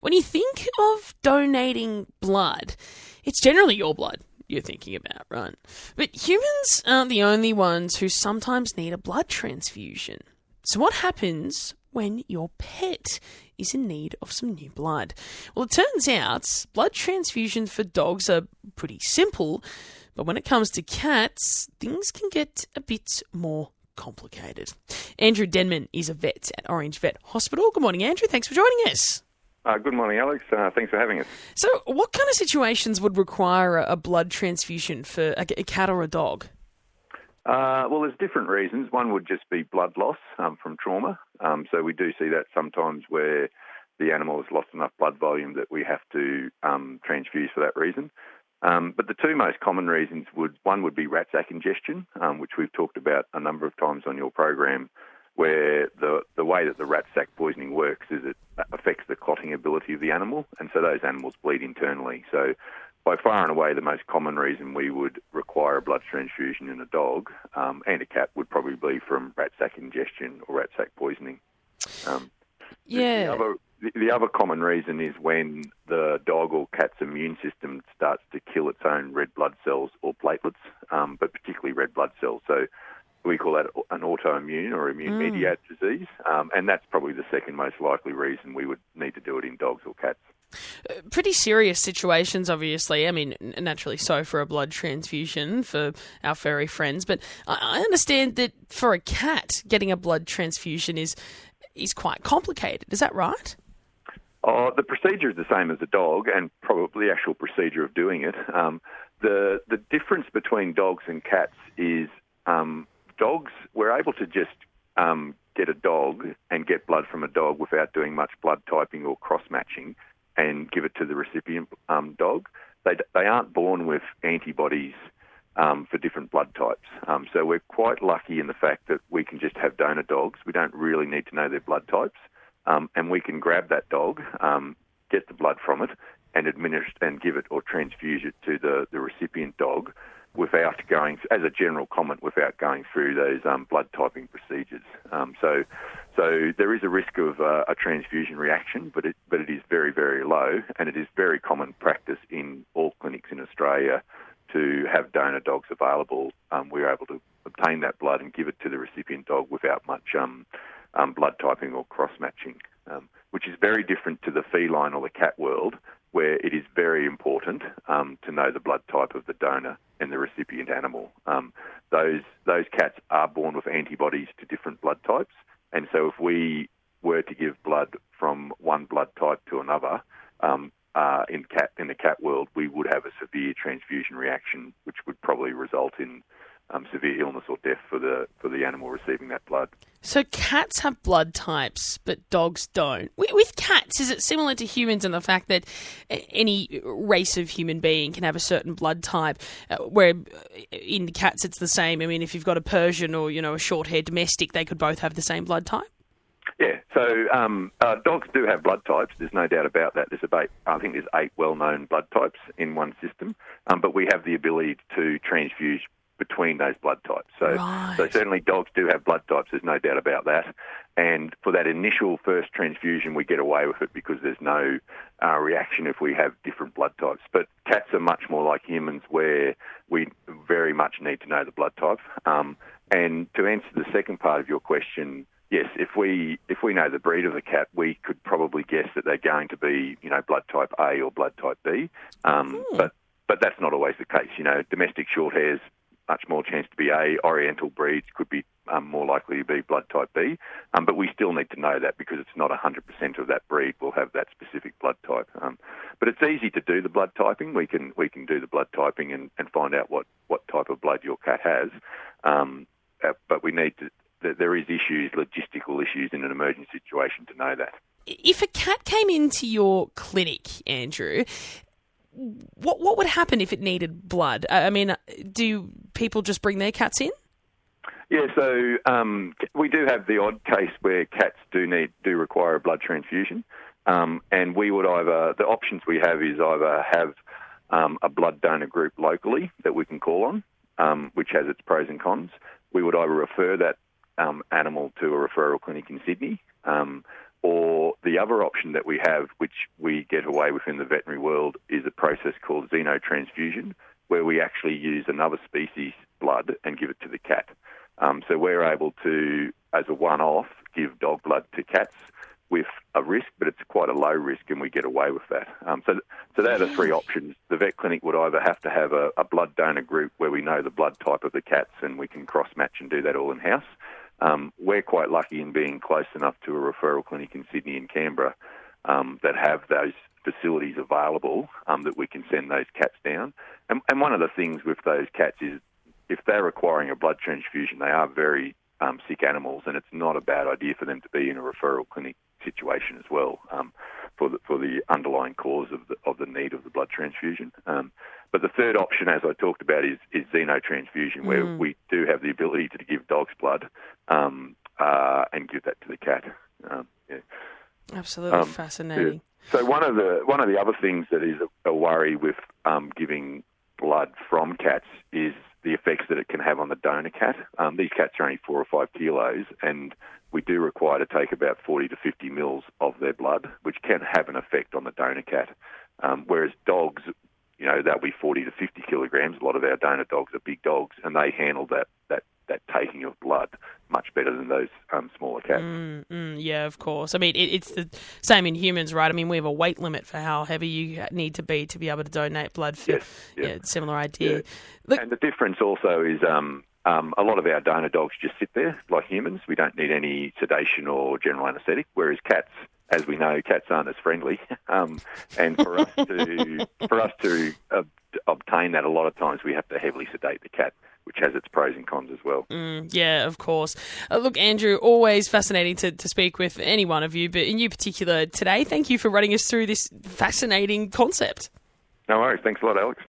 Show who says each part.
Speaker 1: When you think of donating blood, it's generally your blood you're thinking about, right? But humans aren't the only ones who sometimes need a blood transfusion. So what happens when your pet is in need of some new blood? Well, it turns out blood transfusions for dogs are pretty simple, but when it comes to cats, things can get a bit more complicated. Andrew Denman is a vet at Orange Vet Hospital. Good morning, Andrew. Thanks for joining us.
Speaker 2: Good morning, Alex. Thanks for having us.
Speaker 1: So what kind of situations would require a blood transfusion for a cat or a dog?
Speaker 2: Well, there's different reasons. One would just be blood loss from trauma. So we do see that sometimes where the animal has lost enough blood volume that we have to transfuse for that reason. But the two most common reasons one would be rat sac ingestion, which we've talked about a number of times on your program, where the way that the rat sac poisoning works is it affects the clotting ability of the animal, and so those animals bleed internally. So by far and away, the most common reason we would require a blood transfusion in a dog and a cat would probably be from rat sac ingestion or rat sac poisoning. The other common reason is when the dog or cat's immune system starts to kill its own red blood cells or platelets, but particularly red blood cells. So we call that an autoimmune or immune-mediated disease, and that's probably the second most likely reason we would need to do it in dogs or cats.
Speaker 1: Pretty serious situations, obviously. I mean, naturally so for a blood transfusion for our furry friends, but I understand that for a cat, getting a blood transfusion is quite complicated. Is that right?
Speaker 2: The procedure is the same as a dog, and probably the actual procedure of doing it. The difference between dogs and cats is dogs, we're able to just get a dog and get blood from a dog without doing much blood typing or cross-matching and give it to the recipient dog. They aren't born with antibodies for different blood types. So we're quite lucky in the fact that we can just have donor dogs. We don't really need to know their blood types. And we can grab that dog, get the blood from it, and administer and give it or transfuse it to the recipient dog without going, as a general comment, without going through those blood typing procedures. So there is a risk of a transfusion reaction, but it is very, very low, and it is very common practice in all clinics in Australia to have donor dogs available. We're able to obtain that blood and give it to the recipient dog without much blood typing or cross-matching, which is very different to the feline or the cat world, where it is very important to know the blood type of the donor and the recipient animal. Those cats are born with antibodies to different blood types, and so if we were to give blood from one blood type to another, in the cat world, we would have a severe transfusion reaction, which would probably result in severe illness or death for the animal receiving that blood.
Speaker 1: So cats have blood types, but dogs don't. With cats, is it similar to humans in the fact that any race of human being can have a certain blood type, where in cats it's the same? I mean, if you've got a Persian or, a short-haired domestic, they could both have the same blood type?
Speaker 2: Yeah, so dogs do have blood types. There's no doubt about that. I think there's 8 well-known blood types in one system, but we have the ability to transfuse between those blood types. So certainly dogs do have blood types, there's no doubt about that. And for that initial first transfusion, we get away with it because there's no reaction if we have different blood types. But cats are much more like humans, where we very much need to know the blood type. And to answer the second part of your question, yes, if we know the breed of the cat, we could probably guess that they're going to be, blood type A or blood type B. But that's not always the case. Domestic shorthairs, much more chance to be A. Oriental breeds could be more likely to be blood type B. But we still need to know that because it's not 100% of that breed will have that specific blood type. But it's easy to do the blood typing. We can do the blood typing and find out what type of blood your cat has. But we need to. There is logistical issues in an emergency situation to know that.
Speaker 1: If a cat came into your clinic, Andrew, what would happen if it needed blood? I mean, do people just bring their cats in?
Speaker 2: Yeah, so we do have the odd case where cats do require a blood transfusion, and we would the options we have is either have a blood donor group locally that we can call on, which has its pros and cons. We would either refer that animal to a referral clinic in Sydney, Or the other option that we have, which we get away with in the veterinary world, is a process called xenotransfusion, where we actually use another species' blood and give it to the cat. So we're able to, as a one-off, give dog blood to cats with a risk, but it's quite a low risk, and we get away with that. So they're the three options. The vet clinic would either have to have a blood donor group where we know the blood type of the cats and we can cross-match and do that all in-house. We're quite lucky in being close enough to a referral clinic in Sydney and Canberra that have those facilities available that we can send those cats down. And one of the things with those cats is if they're requiring a blood transfusion, they are very sick animals, and it's not a bad idea for them to be in a referral clinic situation as well for the underlying cause of the need of the blood transfusion. But the third option, as I talked about, is xenotransfusion, where we do have the ability to give dogs blood and give that to the cat.
Speaker 1: Absolutely fascinating.
Speaker 2: Yeah. So one of the other things that is a worry with giving blood from cats is the effects that it can have on the donor cat. These cats are only 4 or 5 kilos, and we do require to take about 40 to 50 mils of their blood, which can have an effect on the donor cat. Whereas dogs, they'll be 40 to 50 kilograms. A lot of our donor dogs are big dogs, and they handle that taking of blood much better than those smaller cats.
Speaker 1: Yeah, of course. I mean, it's the same in humans, right? I mean, we have a weight limit for how heavy you need to be able to donate blood. Similar idea.
Speaker 2: Yeah. Look, and the difference also is a lot of our donor dogs just sit there like humans. We don't need any sedation or general anaesthetic, whereas cats, as we know, cats aren't as friendly. And for us to obtain that, a lot of times we have to heavily sedate the cat, which has its pros and cons as well.
Speaker 1: Yeah, of course. Look, Andrew, always fascinating to speak with any one of you, but in you particular today, thank you for running us through this fascinating concept.
Speaker 2: No worries. Thanks a lot, Alex.